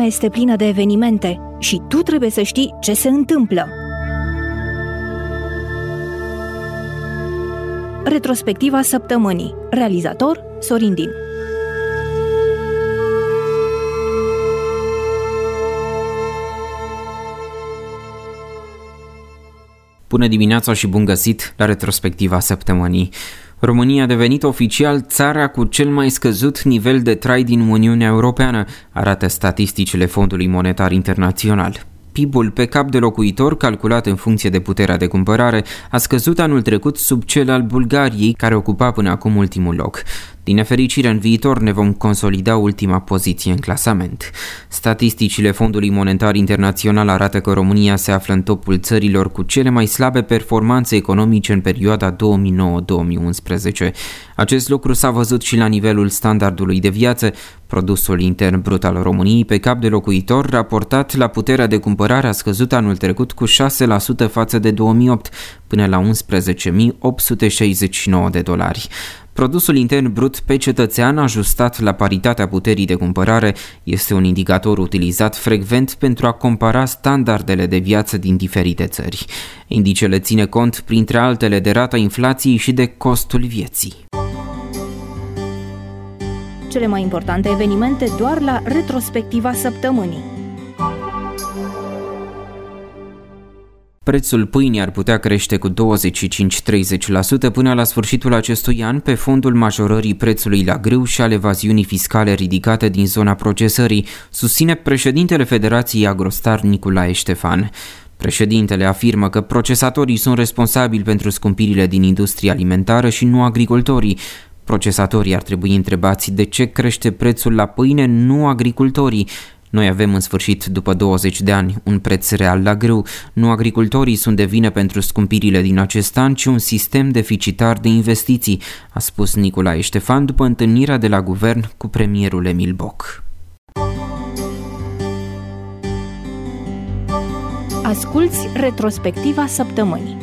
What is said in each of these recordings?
este plină de evenimente și tu trebuie să știi ce se întâmplă. Retrospectiva săptămânii. Realizator Sorin Dinu. Bună dimineața și bun găsit la retrospectiva săptămânii. România a devenit oficial țara cu cel mai scăzut nivel de trai din Uniunea Europeană, arată statisticile Fondului Monetar Internațional. PIB-ul pe cap de locuitor, calculat în funcție de puterea de cumpărare, a scăzut anul trecut sub cel al Bulgariei, care ocupa până acum ultimul loc. Din nefericire, în viitor ne vom consolida ultima poziție în clasament. Statisticile Fondului Monetar Internațional arată că România se află în topul țărilor cu cele mai slabe performanțe economice în perioada 2009-2011. Acest lucru s-a văzut și la nivelul standardului de viață. Produsul intern brut al României pe cap de locuitor, raportat la puterea de cumpărare, a scăzut anul trecut cu 6% față de 2008, până la $11.869. Produsul intern brut pe cetățean, ajustat la paritatea puterii de cumpărare, este un indicator utilizat frecvent pentru a compara standardele de viață din diferite țări. Indicele ține cont, printre altele, de rata inflației și de costul vieții. Cele mai importante evenimente doar la retrospectiva săptămânii. Prețul pâinii ar putea crește cu 25-30% până la sfârșitul acestui an pe fondul majorării prețului la grâu și al evaziunii fiscale ridicate din zona procesării, susține președintele Federației Agrostar Nicolae Ștefan. Președintele afirmă că procesatorii sunt responsabili pentru scumpirile din industria alimentară și nu agricultorii. Procesatorii ar trebui întrebați de ce crește prețul la pâine, nu agricultorii. Noi avem în sfârșit, după 20 de ani, un preț real la grâu. Nu agricultorii sunt de vină pentru scumpirile din acest an, ci un sistem deficitar de investiții, a spus Nicolae Ștefan după întâlnirea de la guvern cu premierul Emil Boc. Asculți retrospectiva săptămânii.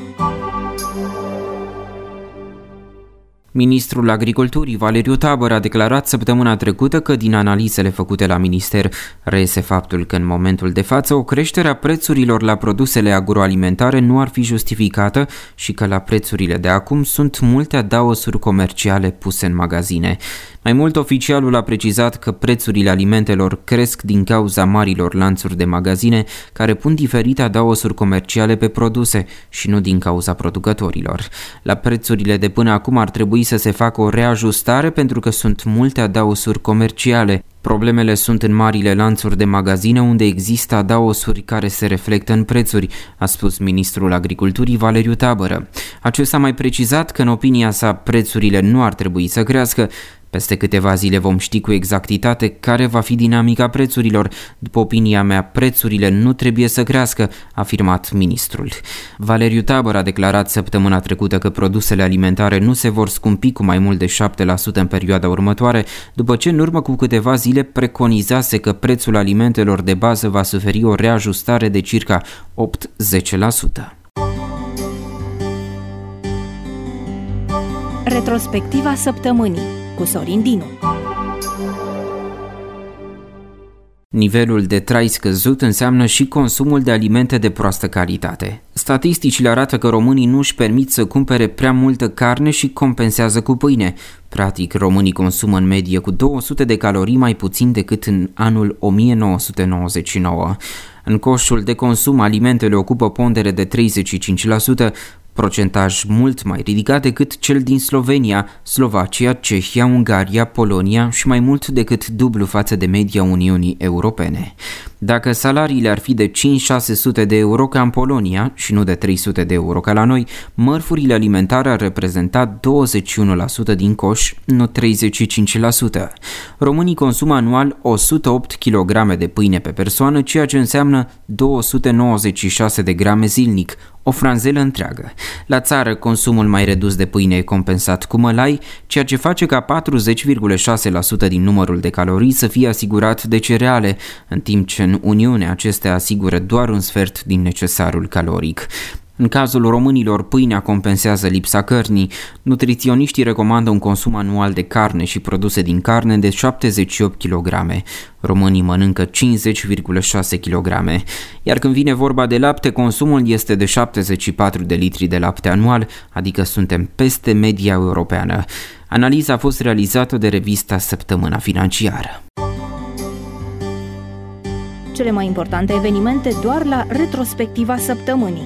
Ministrul Agriculturii, Valeriu Tabără, a declarat săptămâna trecută că din analizele făcute la minister reiese faptul că în momentul de față o creștere a prețurilor la produsele agroalimentare nu ar fi justificată și că la prețurile de acum sunt multe adaosuri comerciale puse în magazine. Mai mult, oficialul a precizat că prețurile alimentelor cresc din cauza marilor lanțuri de magazine care pun diferite adaosuri comerciale pe produse și nu din cauza producătorilor. La prețurile de până acum ar trebui să se facă o reajustare pentru că sunt multe adaosuri comerciale. Problemele sunt în marile lanțuri de magazine unde există adaosuri care se reflectă în prețuri, a spus ministrul Agriculturii Valeriu Tabără. Acesta a mai precizat că în opinia sa prețurile nu ar trebui să crească. Peste câteva zile vom ști cu exactitate care va fi dinamica prețurilor. După opinia mea, prețurile nu trebuie să crească, a afirmat ministrul. Valeriu Tabără a declarat săptămâna trecută că produsele alimentare nu se vor scumpi cu mai mult de 7% în perioada următoare, după ce în urmă cu câteva zile preconizase că prețul alimentelor de bază va suferi o reajustare de circa 8-10%. Retrospectiva săptămânii cu Sorin Dinu. Nivelul de trai scăzut înseamnă și consumul de alimente de proastă calitate. Statisticile arată că românii nu își permit să cumpere prea multă carne și compensează cu pâine. Practic, românii consumă în medie cu 200 de calorii mai puțin decât în anul 1999. În coșul de consum, alimentele ocupă pondere de 35%, procentaj mult mai ridicat decât cel din Slovenia, Slovacia, Cehia, Ungaria, Polonia și mai mult decât dublu față de media Uniunii Europene. Dacă salariile ar fi de 5-600 de euro ca în Polonia și nu de 300 de euro ca la noi, mărfurile alimentare ar reprezenta 21% din coș, nu 35%. Românii consumă anual 108 kg de pâine pe persoană, ceea ce înseamnă 296 de grame zilnic, o franzelă întreagă. La țară, consumul mai redus de pâine e compensat cu mălai, ceea ce face ca 40,6% din numărul de calorii să fie asigurat de cereale, în timp ce în Uniune acestea asigură doar un sfert din necesarul caloric. În cazul românilor, pâinea compensează lipsa cărnii. Nutriționiștii recomandă un consum anual de carne și produse din carne de 78 kg. Românii mănâncă 50,6 kg. Iar când vine vorba de lapte, consumul este de 74 de litri de lapte anual, adică suntem peste media europeană. Analiza a fost realizată de revista Săptămâna Financiară. Cele mai importante evenimente doar la retrospectiva săptămânii.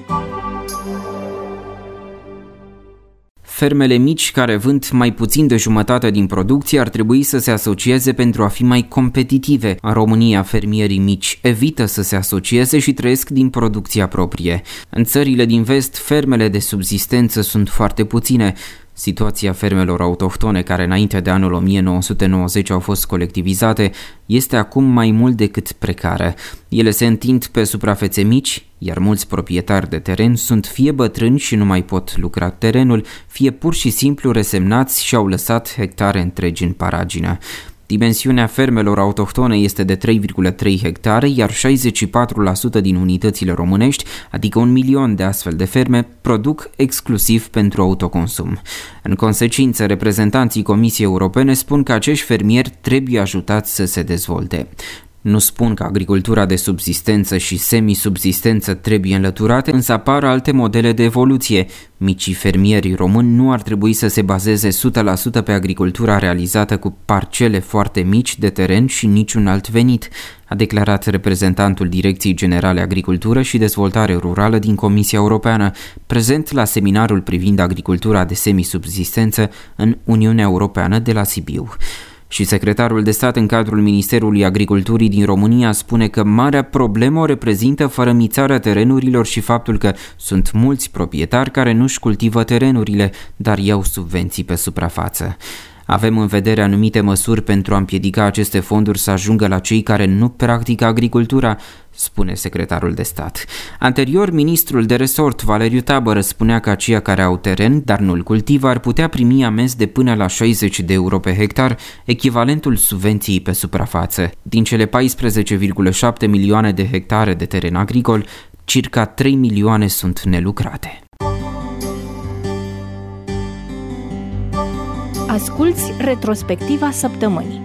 Fermele mici care vând mai puțin de jumătate din producție ar trebui să se asocieze pentru a fi mai competitive. În România, fermierii mici evită să se asocieze și trăiesc din producția proprie. În țările din vest, fermele de subzistență sunt foarte puține. Situația fermelor autohtone, care înainte de anul 1990 au fost colectivizate, este acum mai mult decât precară. Ele se întind pe suprafețe mici, iar mulți proprietari de teren sunt fie bătrâni și nu mai pot lucra terenul, fie pur și simplu resemnați și au lăsat hectare întregi în paragină. Dimensiunea fermelor autohtone este de 3,3 hectare, iar 64% din unitățile românești, adică 1 milion de astfel de ferme, produc exclusiv pentru autoconsum. În consecință, reprezentanții Comisiei Europene spun că acești fermieri trebuie ajutați să se dezvolte. Nu spun că agricultura de subzistență și semisubzistență trebuie înlăturate, însă apar alte modele de evoluție. Micii fermieri români nu ar trebui să se bazeze 100% pe agricultura realizată cu parcele foarte mici de teren și niciun alt venit, a declarat reprezentantul Direcției Generale Agricultură și Dezvoltare Rurală din Comisia Europeană, prezent la seminarul privind agricultura de semisubzistență în Uniunea Europeană de la Sibiu. Și secretarul de stat în cadrul Ministerului Agriculturii din România spune că marea problemă o reprezintă fărămițarea terenurilor și faptul că sunt mulți proprietari care nu-și cultivă terenurile, dar iau subvenții pe suprafață. Avem în vedere anumite măsuri pentru a împiedica aceste fonduri să ajungă la cei care nu practică agricultura, spune secretarul de stat. Anterior, ministrul de resort, Valeriu Tabără, spunea că aceia care au teren, dar nu-l cultivă, ar putea primi amenzi de până la 60 de euro pe hectar, echivalentul subvenției pe suprafață. Din cele 14,7 milioane de hectare de teren agricol, circa 3 milioane sunt nelucrate. Asculți retrospectiva săptămânii.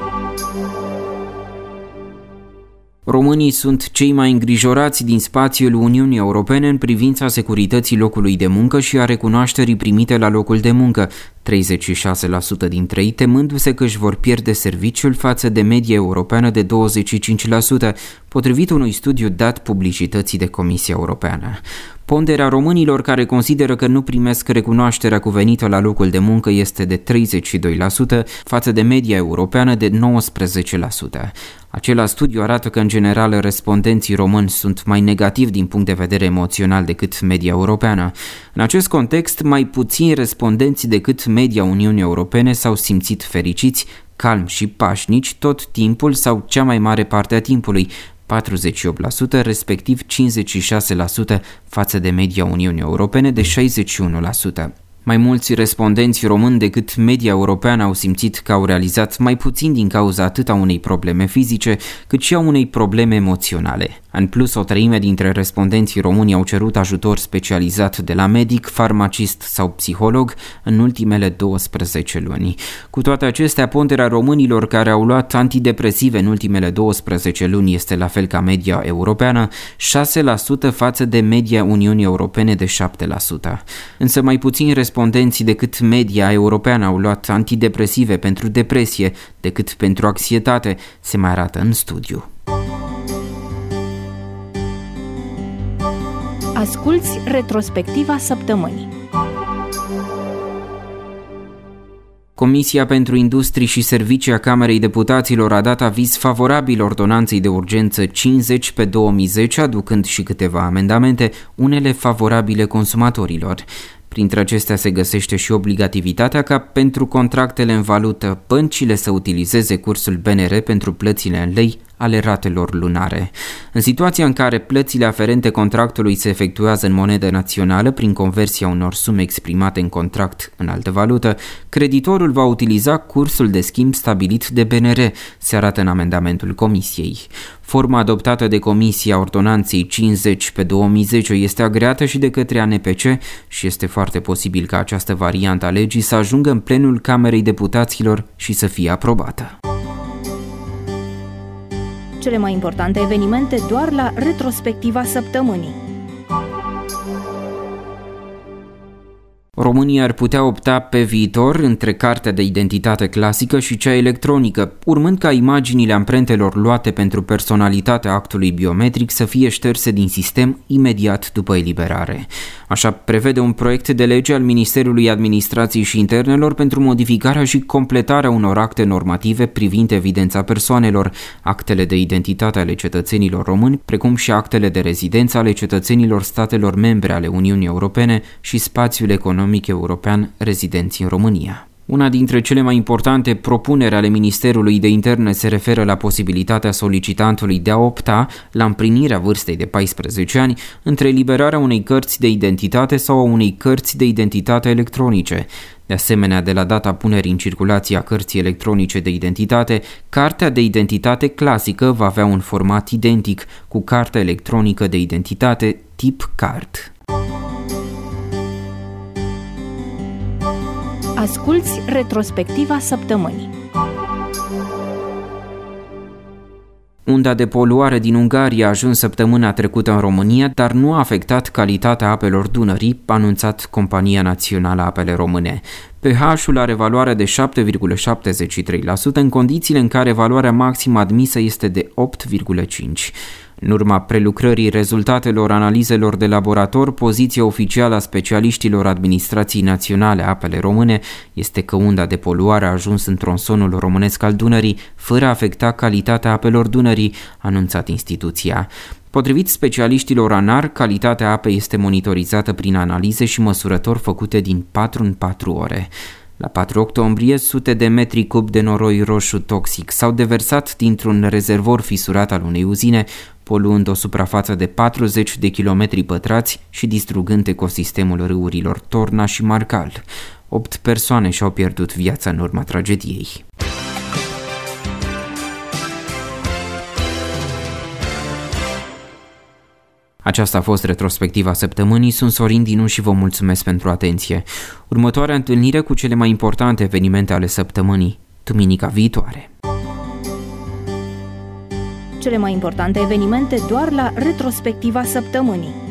Românii sunt cei mai îngrijorați din spațiul Uniunii Europene în privința securității locului de muncă și a recunoașterii primite la locul de muncă, 36% dintre ei temându-se că își vor pierde serviciul față de media europeană de 25%, potrivit unui studiu dat publicității de Comisia Europeană. Ponderea românilor care consideră că nu primesc recunoașterea cuvenită la locul de muncă este de 32%, față de media europeană de 19%. Același studiu arată că, în general, respondenții români sunt mai negativi din punct de vedere emoțional decât media europeană. În acest context, mai puțini respondenți decât media Uniunii Europene s-au simțit fericiți, calmi și pașnici tot timpul sau cea mai mare parte a timpului, 48%, respectiv 56% față de media Uniunii Europene de 61%. Mai mulți respondenți români decât media europeană au simțit că au realizat mai puțin din cauza atât a unei probleme fizice, cât și a unei probleme emoționale. În plus, o treime dintre respondenții români au cerut ajutor specializat de la medic, farmacist sau psiholog în ultimele 12 luni. Cu toate acestea, ponderea românilor care au luat antidepresive în ultimele 12 luni este la fel ca media europeană, 6% față de media Uniunii Europene de 7%. Însă mai puțini respondenții decât media europeană au luat antidepresive pentru depresie decât pentru anxietate, se mai arată în studiu. Asculți retrospectiva săptămânii. Comisia pentru Industrii și Servicii a Camerei Deputaților a dat aviz favorabil ordonanței de urgență 50 pe 2010, aducând și câteva amendamente, unele favorabile consumatorilor. Printre acestea se găsește și obligativitatea ca pentru contractele în valută băncile să utilizeze cursul BNR pentru plățile în lei, ale ratelor lunare. În situația în care plățile aferente contractului se efectuează în monedă națională prin conversia unor sume exprimate în contract în altă valută, creditorul va utiliza cursul de schimb stabilit de BNR, se arată în amendamentul Comisiei. Forma adoptată de Comisia Ordonanței 50/2010 este agreată și de către ANPC și este foarte posibil ca această variantă a legii să ajungă în plenul Camerei Deputaților și să fie aprobată. Cele mai importante evenimente doar la retrospectiva săptămânii. România ar putea opta pe viitor între cartea de identitate clasică și cea electronică, urmând ca imaginile amprentelor luate pentru personalitatea actului biometric să fie șterse din sistem imediat după eliberare. Așa prevede un proiect de lege al Ministerului Administrației și Internelor pentru modificarea și completarea unor acte normative privind evidența persoanelor, actele de identitate ale cetățenilor români, precum și actele de rezidență ale cetățenilor statelor membre ale Uniunii Europene și spațiul economic european rezidenți în România. Una dintre cele mai importante propuneri ale Ministerului de Interne se referă la posibilitatea solicitantului de a opta la împlinirea vârstei de 14 ani între eliberarea unei cărți de identitate sau a unei cărți de identitate electronice. De asemenea, de la data punerii în circulație a cărții electronice de identitate, cartea de identitate clasică va avea un format identic cu cartea electronică de identitate tip card. Asculți retrospectiva săptămânii. Unda de poluare din Ungaria a ajuns săptămâna trecută în România, dar nu a afectat calitatea apelor Dunării, a anunțat Compania Națională a Apele Române. pH-ul are valoare de 7,73% în condițiile în care valoarea maximă admisă este de 8,5%. În urma prelucrării rezultatelor analizelor de laborator, poziția oficială a specialiștilor Administrației Naționale a Apele Române este că unda de poluare a ajuns în tronsonul românesc al Dunării, fără a afecta calitatea apelor Dunării, a anunțat instituția. Potrivit specialiștilor ANAR, calitatea apei este monitorizată prin analize și măsurători făcute din 4 în 4 ore. La 4 octombrie, sute de metri cub de noroi roșu toxic s-au deversat dintr-un rezervor fisurat al unei uzine, poluând o suprafață de 40 de kilometri pătrați și distrugând ecosistemul râurilor Torna și Marcal. 8 persoane și-au pierdut viața în urma tragediei. Aceasta a fost retrospectiva săptămânii, sunt Sorin Dinu și vă mulțumesc pentru atenție. Următoarea întâlnire cu cele mai importante evenimente ale săptămânii, duminica viitoare. Cele mai importante evenimente doar la retrospectiva săptămânii.